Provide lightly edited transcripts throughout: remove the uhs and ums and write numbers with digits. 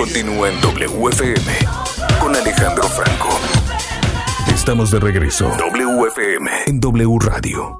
continúa en WFM con Alejandro Franco. Estamos de regreso. WFM en W Radio.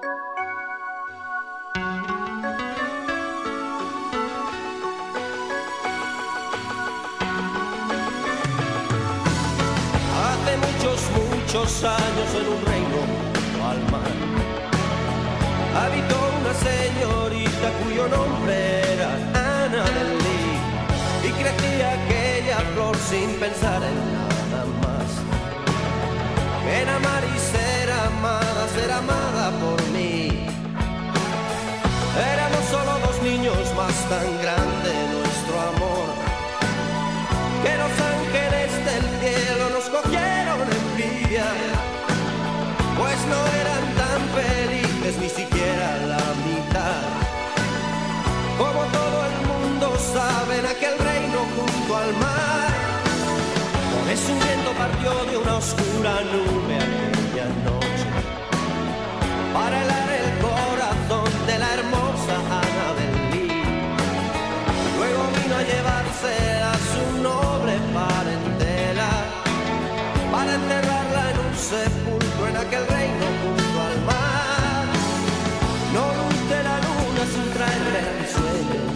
Hace muchos años en un reino al mar habitó una señorita cuyo nombre era Annabel Lee, y crecía aquella flor sin pensar en nada más que en amar y ser amada por mí. Éramos solo dos niños, más tan grande nuestro amor que los ángeles del cielo nos cogieron envidia, pues no eran tan felices ni siquiera la mitad. Como todo el mundo sabe, en aquel reino junto al mar, por eso un viento partió de una oscura nube aquella noche para helar el corazón de la hermosa Annabel Lee. Luego vino a llevarse a su noble parentela para enterrarla en un sepulcro en aquel reino junto al mar. No luce la luna sin traerme mis sueños,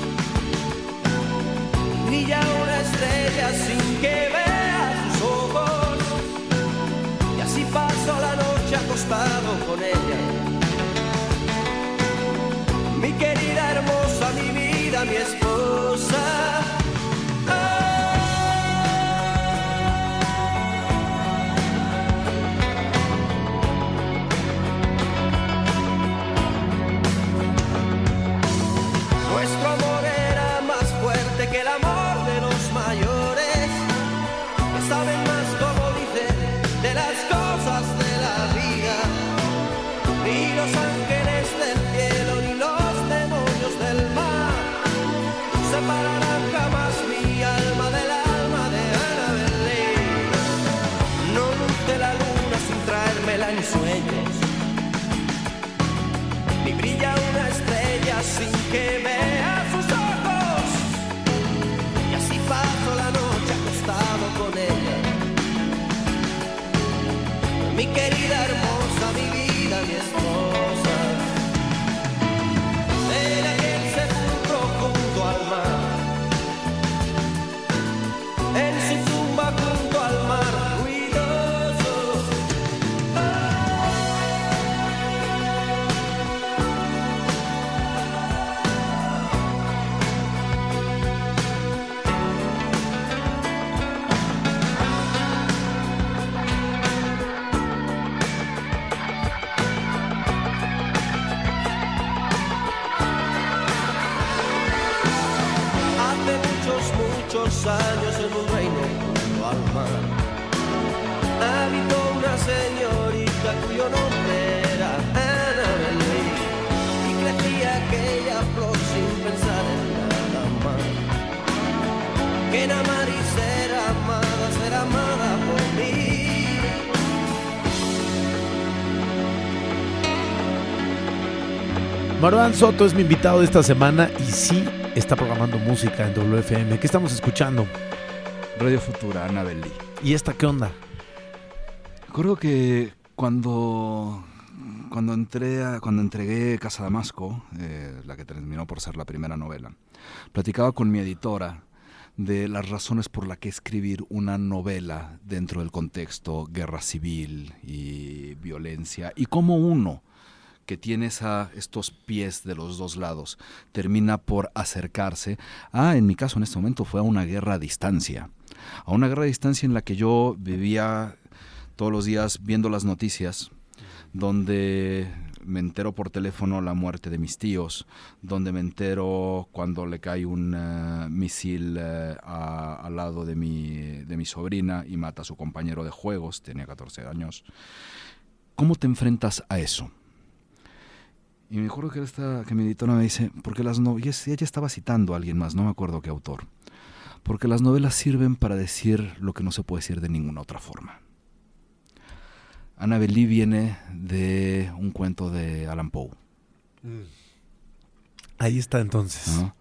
brilla una estrella sin que vea sus ojos, y así paso la noche acostado con ella. Mi querida hermosa, mi vida, mi esposa. Nuestro amor era más fuerte que el amor de los mayores, que saben más, como dicen, de las cosas de la vida. Ni los ángeles del cielo ni los demonios del mar separarán jamás mi alma del alma de Annabel Lee. No luce la luna sin traérmela en sueños, ni brilla una estrella sin que vea sus ojos, y así paso la noche acostado con ella. Mi querida hermosa, mi vida, mi esposa. En aquel sepulcro junto al mar, en su tumba junto al mar, ruidoso. Muchos años en un reino junto al mar habitó una señorita cuyo nombre era Annabel Lee, y crecía aquella flor sin pensar en nada más que en amar y ser amada por mí. Marwan Soto es mi invitado de esta semana y sí está programando música en WFM. ¿Qué estamos escuchando? Radio Futura, Annabel Lee. ¿Y esta qué onda? Recuerdo que cuando entregué Casa Damasco, la que terminó por ser la primera novela, platicaba con mi editora de las razones por las que escribir una novela dentro del contexto guerra civil y violencia, y cómo uno que tiene estos pies de los dos lados termina por acercarse en mi caso en este momento fue a una guerra a distancia en la que yo vivía todos los días viendo las noticias, donde me entero por teléfono la muerte de mis tíos, donde me entero cuando le cae un misil al lado de mi sobrina y mata a su compañero de juegos, tenía 14 años. ¿Cómo te enfrentas a eso? Y me acuerdo que mi editora me dice, porque las novelas, ella estaba citando a alguien más, no me acuerdo qué autor, porque las novelas sirven para decir lo que no se puede decir de ninguna otra forma. Annabel Lee viene de un cuento de Allan Poe. Ahí está entonces. ¿No?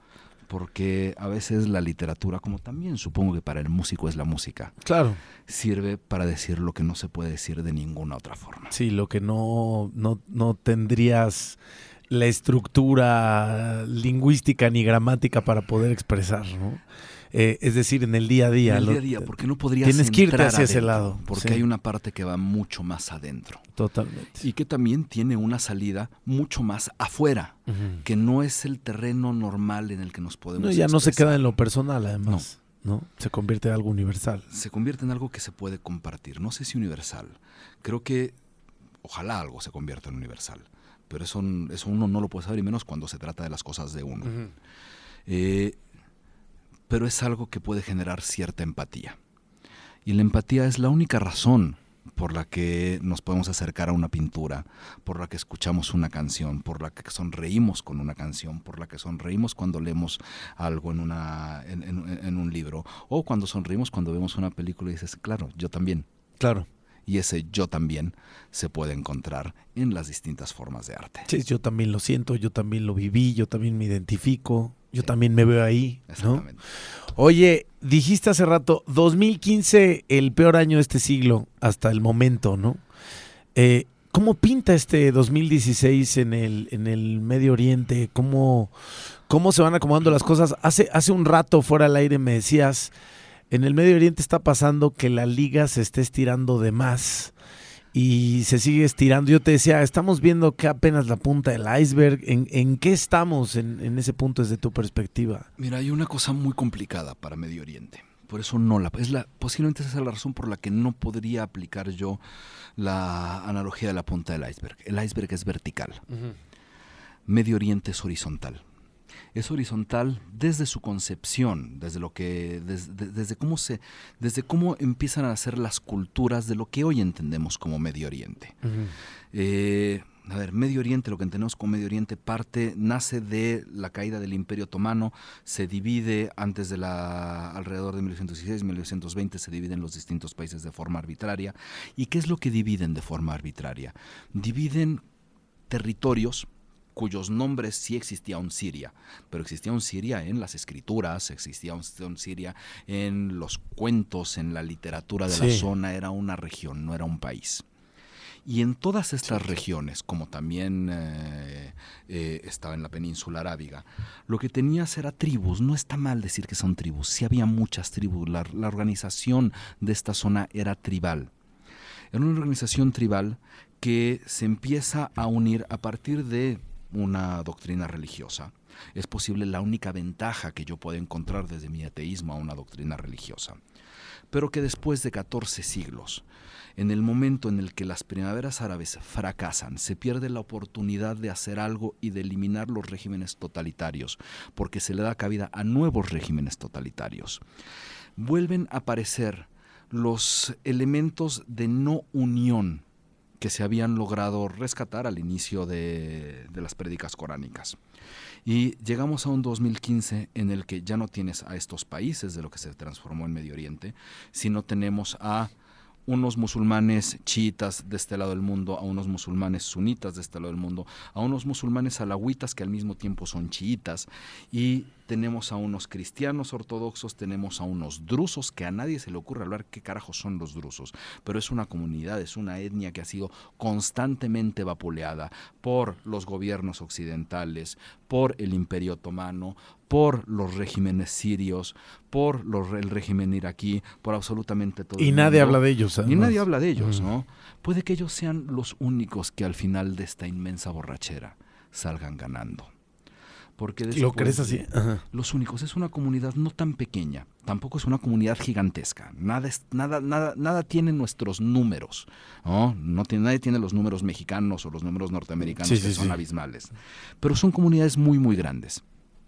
porque a veces la literatura, como también supongo que para el músico es la música, Claro. sirve para decir lo que no se puede decir de ninguna otra forma. Sí, lo que no tendrías la estructura lingüística ni gramática para poder expresar, ¿no? Es decir, en el día a día. En el día a día, porque no podrías tienes que irte entrar hacia ese adentro, lado. porque Sí. hay una parte que va mucho más adentro. Totalmente. Y que también tiene una salida mucho más afuera, Ujú. que no es el terreno normal en el que nos podemos No, ya no se expresar. queda en lo personal, además. ¿No? Se convierte en algo universal. Se convierte en algo que se puede compartir. No sé si universal. Creo que ojalá algo se convierta en universal. Pero eso uno no lo puede saber, y menos cuando se trata de las cosas de uno. Pero es algo que puede generar cierta empatía. Y la empatía es la única razón por la que nos podemos acercar a una pintura, por la que escuchamos una canción, por la que sonreímos con una canción, por la que sonreímos cuando leemos algo en un libro, o cuando sonreímos cuando vemos una película y dices, claro, yo también. Claro. Y ese yo también se puede encontrar en las distintas formas de arte. Sí, yo también lo siento, yo también lo viví, yo también me identifico, yo también me veo ahí, ¿no? Exactamente. Oye, dijiste hace rato, 2015, el peor año de este siglo hasta el momento, ¿no? ¿Cómo pinta este 2016 en el Medio Oriente? ¿Cómo se van acomodando las cosas? Hace un rato fuera al aire me decías, en el Medio Oriente está pasando que la liga se está estirando de más y se sigue estirando. Yo te decía, estamos viendo que apenas la punta del iceberg. ¿En qué estamos en ese punto desde tu perspectiva? Mira, hay una cosa muy complicada para Medio Oriente. Por eso posiblemente esa es la razón por la que no podría aplicar yo la analogía de la punta del iceberg. El iceberg es vertical. Medio Oriente es horizontal. Es horizontal desde su concepción, desde cómo empiezan a nacer las culturas de lo que hoy entendemos como Medio Oriente. Medio Oriente, lo que entendemos como Medio Oriente nace de la caída del Imperio Otomano, se divide alrededor de 1916, 1920, se dividen los distintos países de forma arbitraria. ¿Y qué es lo que dividen de forma arbitraria? Dividen territorios cuyos nombres sí existía un Siria, pero existía un Siria en las escrituras, existía un Siria en los cuentos, en la literatura de la zona, era una región, no era un país. Y en todas estas regiones, como también estaba en la península arábiga, lo que tenías era tribus. No está mal decir que son tribus, sí había muchas tribus. La organización de esta zona era tribal. Era una organización tribal que se empieza a unir a partir de una doctrina religiosa. Es posible la única ventaja que yo puedo encontrar desde mi ateísmo a una doctrina religiosa. Pero que después de 14 siglos, en el momento en el que las primaveras árabes fracasan, se pierde la oportunidad de hacer algo y de eliminar los regímenes totalitarios, porque se le da cabida a nuevos regímenes totalitarios. Vuelven a aparecer los elementos de no unión que se habían logrado rescatar al inicio de las prédicas coránicas. Y llegamos a un 2015 en el que ya no tienes a estos países de lo que se transformó en Medio Oriente, sino tenemos a unos musulmanes chiitas de este lado del mundo, a unos musulmanes sunitas de este lado del mundo, a unos musulmanes alawitas que al mismo tiempo son chiitas, y tenemos a unos cristianos ortodoxos, tenemos a unos drusos, que a nadie se le ocurre hablar qué carajos son los drusos, pero es una comunidad, es una etnia que ha sido constantemente vapuleada por los gobiernos occidentales, por el Imperio Otomano, por los regímenes sirios, por el régimen iraquí, por absolutamente todo. Y nadie habla de ellos. Y nadie habla de ellos, ¿no? Puede que ellos sean los únicos que al final de esta inmensa borrachera salgan ganando. Porque ¿Lo crees así? Ajá. Los únicos. Es una comunidad no tan pequeña, tampoco es una comunidad gigantesca. Nada tiene nuestros números, ¿no? Nadie tiene los números mexicanos o los números norteamericanos que son abismales. Pero son comunidades muy, muy grandes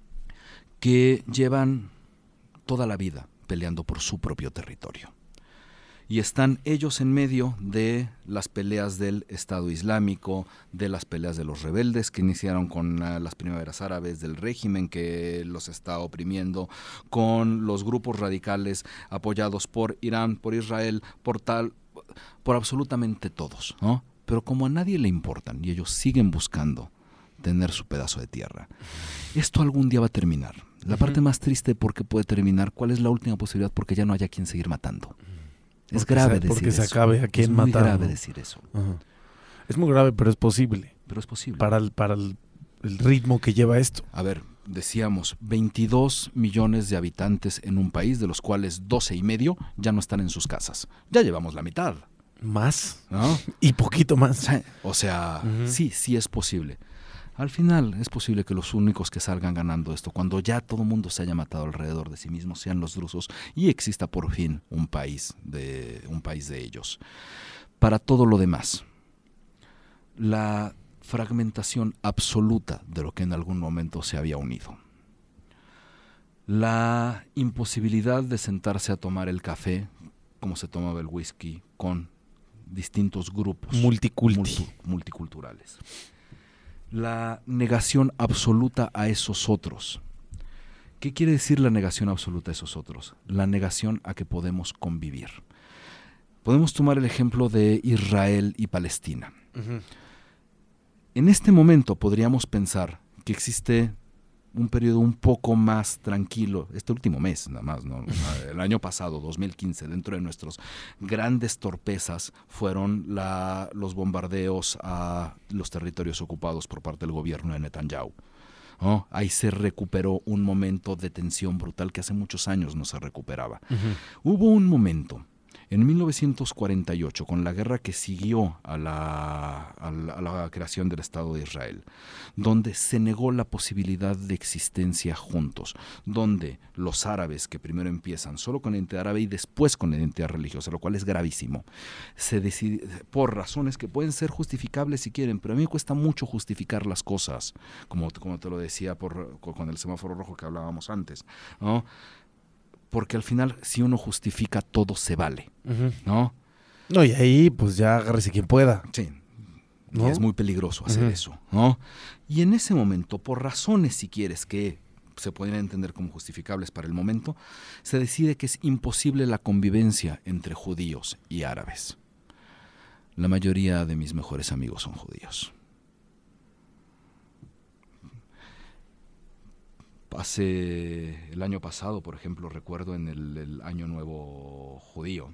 que llevan toda la vida peleando por su propio territorio. Y están ellos en medio de las peleas del Estado Islámico, de las peleas de los rebeldes que iniciaron con las primaveras árabes, del régimen que los está oprimiendo, con los grupos radicales apoyados por Irán, por Israel, por absolutamente todos, ¿no? Pero como a nadie le importan y ellos siguen buscando tener su pedazo de tierra, esto algún día va a terminar. La parte más triste porque puede terminar, ¿cuál es la última posibilidad? Porque ya no haya quien seguir matando. Es grave decir eso. Porque se acabe a quien matar. Es muy grave decir eso. Ajá. Es muy grave, pero es posible. Pero es posible. Para el ritmo que lleva esto. A ver, decíamos, 22 millones de habitantes en un país, de los cuales 12,5 ya no están en sus casas. Ya llevamos la mitad. Más. ¿No? Y poquito más. O sea, sí es posible. Al final es posible que los únicos que salgan ganando esto, cuando ya todo el mundo se haya matado alrededor de sí mismo, sean los drusos y exista por fin un país de ellos. Para todo lo demás, la fragmentación absoluta de lo que en algún momento se había unido. La imposibilidad de sentarse a tomar el café como se tomaba el whisky con distintos grupos multiculturales. La negación absoluta a esos otros. ¿Qué quiere decir la negación absoluta a esos otros? La negación a que podemos convivir. Podemos tomar el ejemplo de Israel y Palestina. Uh-huh. En este momento podríamos pensar que existe un periodo un poco más tranquilo, este último mes nada más, ¿no? El año pasado, 2015, dentro de nuestras grandes torpezas fueron los bombardeos a los territorios ocupados por parte del gobierno de Netanyahu. ¿No? Ahí se recuperó un momento de tensión brutal que hace muchos años no se recuperaba. Uh-huh. Hubo un momento en 1948, con la guerra que siguió a la creación del Estado de Israel, donde se negó la posibilidad de existencia juntos, donde los árabes, que primero empiezan solo con la identidad árabe y después con la identidad religiosa, lo cual es gravísimo, se decide, por razones que pueden ser justificables si quieren, pero a mí me cuesta mucho justificar las cosas, como te lo decía con el semáforo rojo que hablábamos antes, ¿no? Porque al final, si uno justifica, todo se vale, ¿no? No, y ahí, pues ya agárrese quien pueda. Sí, ¿no? Y es muy peligroso hacer eso, ¿no? Y en ese momento, por razones, si quieres, que se podrían entender como justificables para el momento, se decide que es imposible la convivencia entre judíos y árabes. La mayoría de mis mejores amigos son judíos. El año pasado, por ejemplo, recuerdo en el Año Nuevo Judío,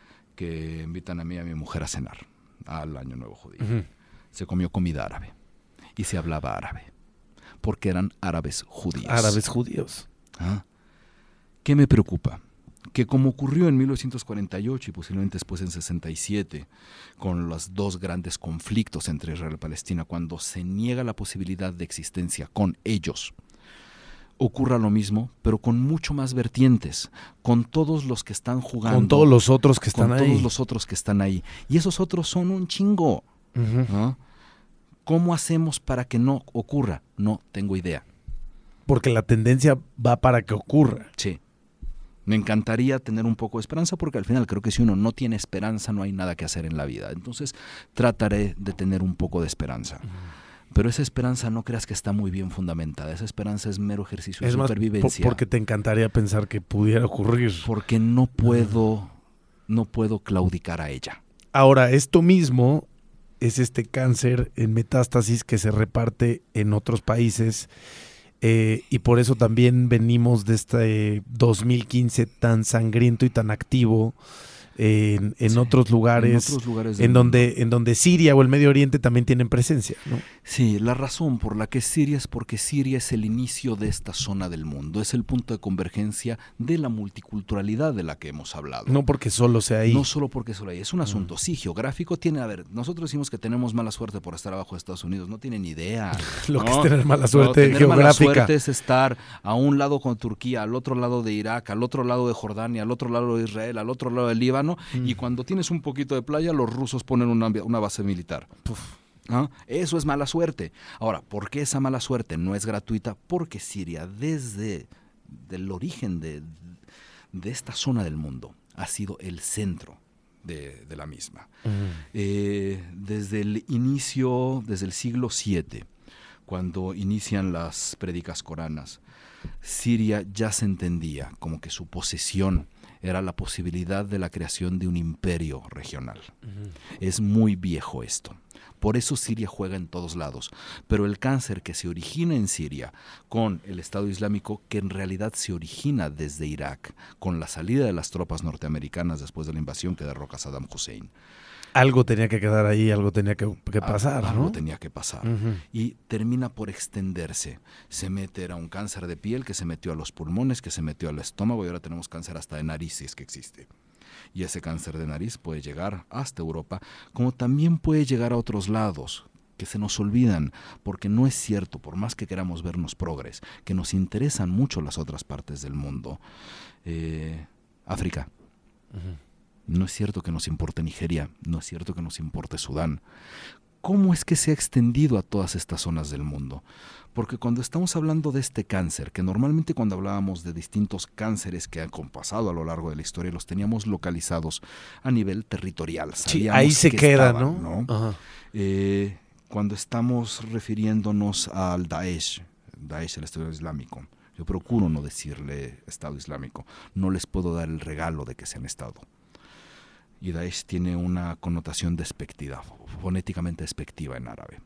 que invitan a mí y a mi mujer a cenar al Año Nuevo Judío. Uh-huh. Se comió comida árabe y se hablaba árabe, porque eran árabes judíos. Árabes judíos. ¿Ah? ¿Qué me preocupa? Que como ocurrió en 1948 y posiblemente después en 67, con los dos grandes conflictos entre Israel y Palestina, cuando se niega la posibilidad de existencia con ellos, ocurra lo mismo, pero con mucho más vertientes, con todos los que están jugando. Con todos los otros que están ahí. Con todos los otros que están ahí. Y esos otros son un chingo. Uh-huh. ¿No? ¿Cómo hacemos para que no ocurra? No tengo idea. Porque la tendencia va para que ocurra. Sí. Me encantaría tener un poco de esperanza, porque al final creo que si uno no tiene esperanza no hay nada que hacer en la vida. Entonces trataré de tener un poco de esperanza. Uh-huh. Pero esa esperanza no creas que está muy bien fundamentada. Esa esperanza es mero ejercicio de supervivencia. Porque te encantaría pensar que pudiera ocurrir. Porque no puedo claudicar a ella. Ahora, esto mismo es este cáncer en metástasis que se reparte en otros países. Y por eso también venimos de este 2015 tan sangriento y tan activo en otros lugares, en donde Siria o el Medio Oriente también tienen presencia, ¿no? Sí, la razón por la que Siria es porque Siria es el inicio de esta zona del mundo, es el punto de convergencia de la multiculturalidad de la que hemos hablado. No porque solo sea ahí. No solo porque solo ahí, es un asunto, sí, geográfico. Nosotros decimos que tenemos mala suerte por estar abajo de Estados Unidos, no tienen ni idea. Lo que es tener mala suerte geográfica. Tener mala suerte es estar a un lado con Turquía, al otro lado de Irak, al otro lado de Jordania, al otro lado de Israel, al otro lado del Líbano. Y cuando tienes un poquito de playa, los rusos ponen una base militar. ¿Ah? Eso es mala suerte. Ahora, ¿por qué esa mala suerte no es gratuita? Porque Siria, desde el origen de esta zona del mundo, ha sido el centro de la misma. Desde el inicio, desde el siglo VII, cuando inician las prédicas coranas, Siria ya se entendía como que su posesión era la posibilidad de la creación de un imperio regional. Uh-huh. Es muy viejo esto. Por eso Siria juega en todos lados. Pero el cáncer que se origina en Siria con el Estado Islámico, que en realidad se origina desde Irak, con la salida de las tropas norteamericanas después de la invasión que derroca Saddam Hussein. Algo tenía que quedar ahí, algo tenía que pasar, ¿no? Algo tenía que pasar. Uh-huh. Y termina por extenderse. Era un cáncer de piel que se metió a los pulmones, que se metió al estómago, y ahora tenemos cáncer hasta de nariz, si es que existe. Y ese cáncer de nariz puede llegar hasta Europa, como también puede llegar a otros lados, que se nos olvidan, porque no es cierto, por más que queramos vernos progres, que nos interesan mucho las otras partes del mundo. África. Uh-huh. No es cierto que nos importe Nigeria, no es cierto que nos importe Sudán. ¿Cómo es que se ha extendido a todas estas zonas del mundo? Porque cuando estamos hablando de este cáncer, que normalmente cuando hablábamos de distintos cánceres que han pasado a lo largo de la historia, los teníamos localizados a nivel territorial. Sí, ahí se queda, estaban, ¿no? Ajá. Cuando estamos refiriéndonos al Daesh, el Estado Islámico, yo procuro no decirle Estado Islámico, no les puedo dar el regalo de que sean Estado. Y Daesh tiene una connotación despectiva, fonéticamente despectiva en árabe.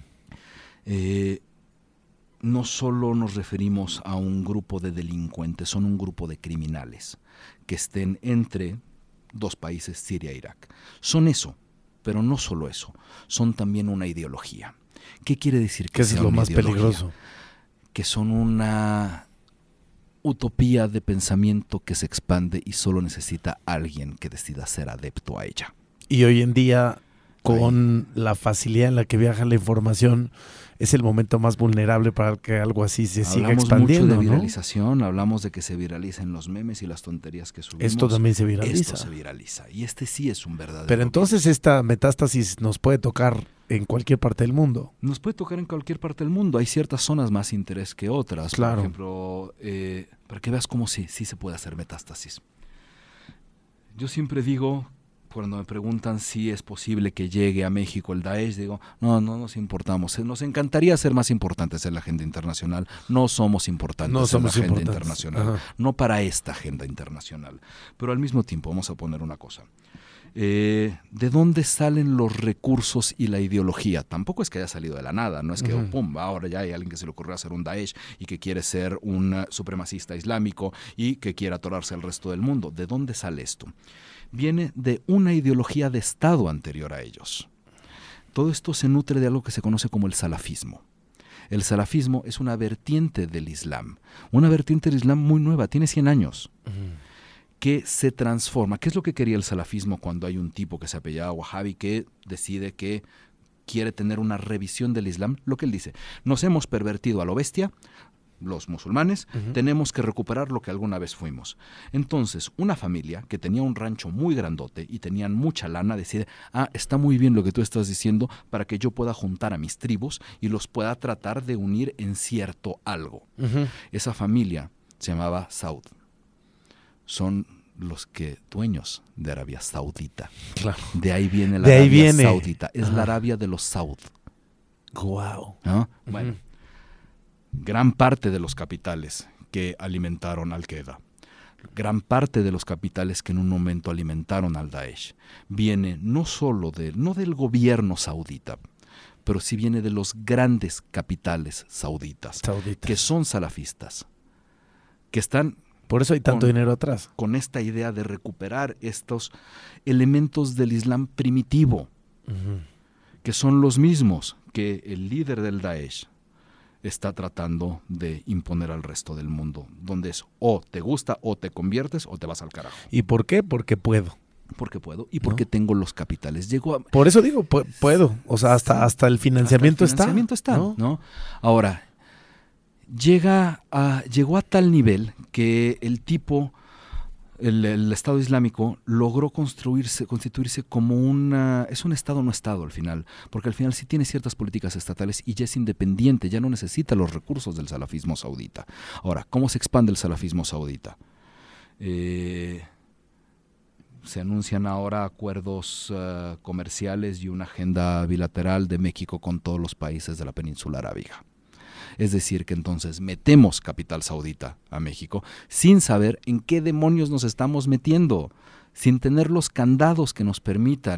No solo nos referimos a un grupo de delincuentes, son un grupo de criminales que estén entre dos países, Siria e Irak. Son eso, pero no solo eso, son también una ideología. ¿Qué quiere decir que sea es lo una más ideología? Peligroso? Que son una utopía de pensamiento que se expande y solo necesita alguien que decida ser adepto a ella. Y hoy en día, con la facilidad en la que viaja la información, es el momento más vulnerable para que algo así se siga expandiendo, mucho de ¿no? viralización, hablamos de que se viralicen los memes y las tonterías que subimos. Esto también se viraliza. Esto se viraliza. Y este sí es un verdadero Pero entonces esta metástasis nos puede tocar en cualquier parte del mundo. Nos puede tocar en cualquier parte del mundo. Hay ciertas zonas más interés que otras. Claro. Por ejemplo, para que veas cómo sí se puede hacer metástasis. Yo siempre digo, cuando me preguntan si es posible que llegue a México el Daesh, digo, no nos importamos. Nos encantaría ser más importantes en la agenda internacional. No somos importantes en la agenda internacional. Ajá. No para esta agenda internacional. Pero al mismo tiempo, vamos a poner una cosa. ¿De dónde salen los recursos y la ideología? Tampoco es que haya salido de la nada, no es que ahora ya hay alguien que se le ocurrió hacer un Daesh y que quiere ser un supremacista islámico y que quiere atorarse al resto del mundo. ¿De dónde sale esto? Viene de una ideología de Estado anterior a ellos. Todo esto se nutre de algo que se conoce como el salafismo. El salafismo es una vertiente del Islam, una vertiente del Islam muy nueva, tiene 100 años. Que se transforma. ¿Qué es lo que quería el salafismo cuando hay un tipo que se apellida Wahhabi que decide que quiere tener una revisión del Islam? Lo que él dice, nos hemos pervertido a lo bestia, los musulmanes, tenemos que recuperar lo que alguna vez fuimos. Entonces, una familia que tenía un rancho muy grandote y tenían mucha lana decide, está muy bien lo que tú estás diciendo para que yo pueda juntar a mis tribus y los pueda tratar de unir en cierto algo. Esa familia se llamaba Saud. Son los dueños de Arabia Saudita. Claro. De ahí viene la Arabia Saudita. Es la Arabia de los Saud. Wow. ¿No? Bueno, gran parte de los capitales que alimentaron Al-Qaeda, gran parte de los capitales que en un momento alimentaron al Daesh, viene no solo no del gobierno saudita, pero sí viene de los grandes capitales sauditas. Que son salafistas, que están... Por eso hay tanto dinero atrás. Con esta idea de recuperar estos elementos del Islam primitivo, que son los mismos que el líder del Daesh está tratando de imponer al resto del mundo, donde es o te gusta o te conviertes o te vas al carajo. ¿Y por qué? Porque puedo. Porque puedo y porque tengo los capitales. Por eso digo, puedo. O sea, hasta el financiamiento está. ¿No? Ahora, llegó a tal nivel que el tipo, el Estado Islámico, logró constituirse como es un Estado no Estado al final, porque al final sí tiene ciertas políticas estatales y ya es independiente, ya no necesita los recursos del salafismo saudita. Ahora, ¿cómo se expande el salafismo saudita? Se anuncian ahora acuerdos comerciales y una agenda bilateral de México con todos los países de la península arábiga. Es decir, que entonces metemos capital saudita a México sin saber en qué demonios nos estamos metiendo, sin tener los candados que nos permitan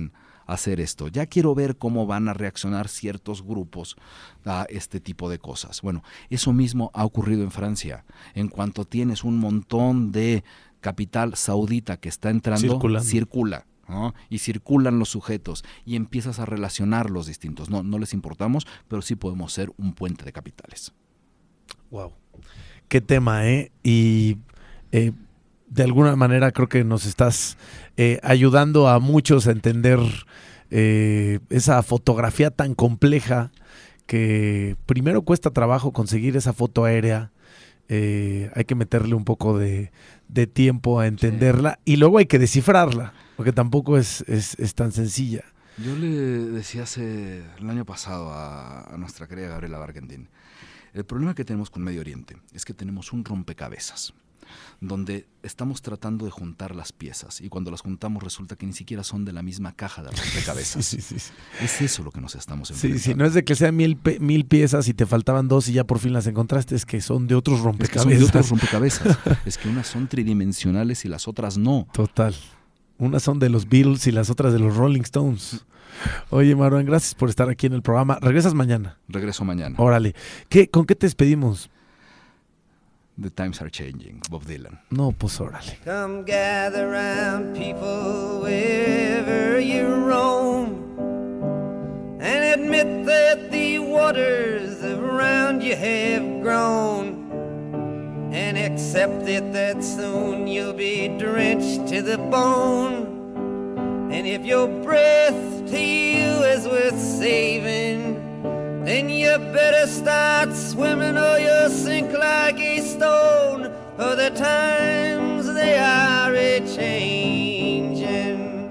hacer esto. Ya quiero ver cómo van a reaccionar ciertos grupos a este tipo de cosas. Bueno, eso mismo ha ocurrido en Francia. En cuanto tienes un montón de capital saudita que está entrando, circula. ¿no? Y circulan los sujetos y empiezas a relacionar los distintos. No les importamos, pero sí podemos ser un puente de capitales. Wow. Qué tema, ¿eh? Y de alguna manera creo que nos estás ayudando a muchos a entender esa fotografía tan compleja que primero cuesta trabajo conseguir esa foto aérea. Hay que meterle un poco de tiempo a entenderla y luego hay que descifrarla, porque tampoco es tan sencilla. Yo le decía el año pasado a nuestra querida Gabriela Barkentin, el problema que tenemos con Medio Oriente es que tenemos un rompecabezas donde estamos tratando de juntar las piezas y cuando las juntamos resulta que ni siquiera son de la misma caja de rompecabezas. Sí. Es eso lo que nos estamos enfrentando. Sí, no es de que sean 1000 piezas y te faltaban 2 y ya por fin las encontraste, es que son de otros rompecabezas. Es que unas son tridimensionales y las otras no. Total. Unas son de los Beatles y las otras de los Rolling Stones. Oye, Maruán, gracias por estar aquí en el programa. ¿Regresas mañana? Regreso mañana. Órale. ¿Con qué te despedimos? The times are changing, Bob Dylan. No, pues órale. Come gather round people wherever you roam and admit that the waters around you have grown and accept it that soon you'll be drenched to the bone. And if your breath to you is worth saving, then you better start swimming or you'll sink like a stone. For the times they are a-changing.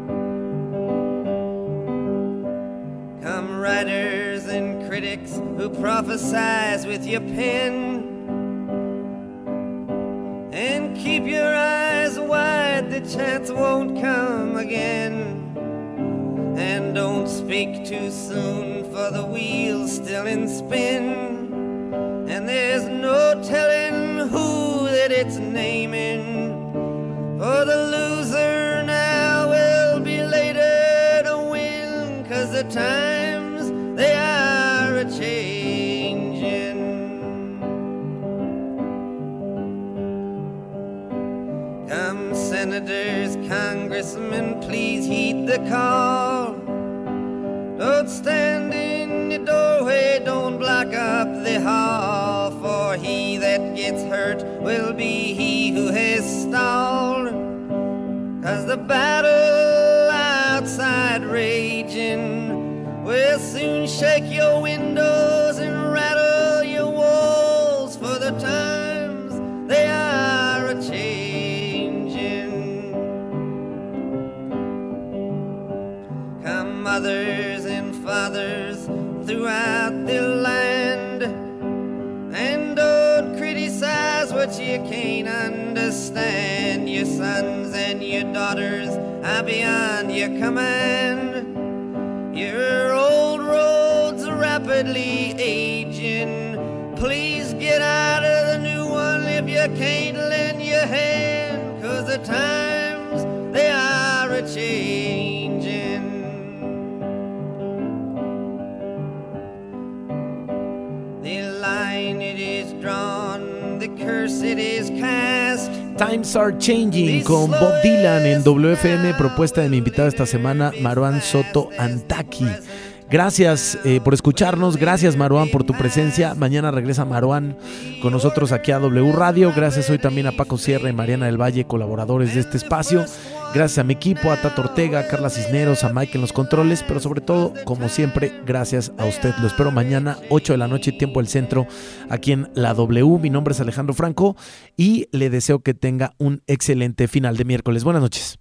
Come writers and critics who prophesize with your pen, and keep your eyes wide, the chance won't come again. And don't speak too soon, for the wheel's still in spin, and there's no telling who that it's naming. For the loser now will be later to win, 'cause the times they are a-changing. Come senators, congressmen, please heed the call. Don't stand in the doorway, don't block up the hall, for he that gets hurt will be he who has stalled. 'Cause the battle outside raging will soon shake your windows and rattle your walls, for the times they are a-changing. Come mothers and fathers throughout the land, and don't criticize what you can't understand. Your sons and your daughters are beyond your command. Your old road's rapidly aging. Please get out of the new one if you can't lend your hand, 'cause the times they are a-changing. The line it is drawn, the curse it is cast. Times are changing con Bob Dylan en WFM, propuesta de mi invitado esta semana, Maruán Soto Antaki. Gracias por escucharnos, gracias Maruán por tu presencia. Mañana regresa Maruán con nosotros aquí a W Radio. Gracias hoy también a Paco Sierra y Mariana del Valle, colaboradores de este espacio. Gracias a mi equipo, a Tato Ortega, a Carla Cisneros, a Mike en los controles, pero sobre todo, como siempre, gracias a usted. Lo espero mañana, 8 de la noche, tiempo del centro, aquí en la W. Mi nombre es Alejandro Franco y le deseo que tenga un excelente final de miércoles. Buenas noches.